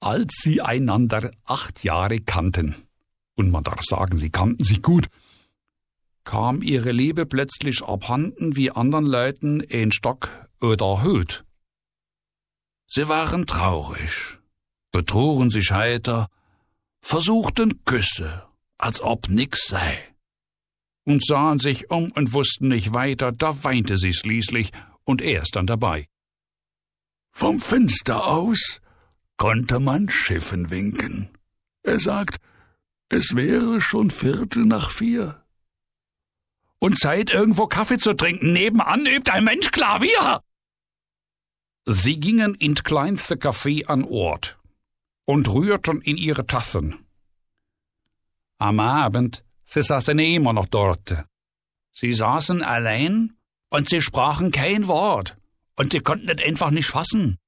als sie einander 8 Jahre kannten, und man darf sagen, sie kannten sich gut, kam ihre Liebe plötzlich abhanden wie anderen Leuten ein Stock oder Hut. Sie waren traurig, betrugen sich heiter, versuchten Küsse, als ob nix sei, und sahen sich um und wussten nicht weiter, da weinte sie schließlich, und er ist dann dabei. Vom Fenster aus konnte man Schiffen winken. Er sagt, es wäre schon 3:15. Und Zeit, irgendwo Kaffee zu trinken. Nebenan übt ein Mensch Klavier. Sie gingen in d kleinste Café an Ort und rührten in ihre Tassen. Am Abend, sie saßen immer noch dort. Sie saßen allein und sie sprachen kein Wort. Und sie konnten es einfach nicht fassen.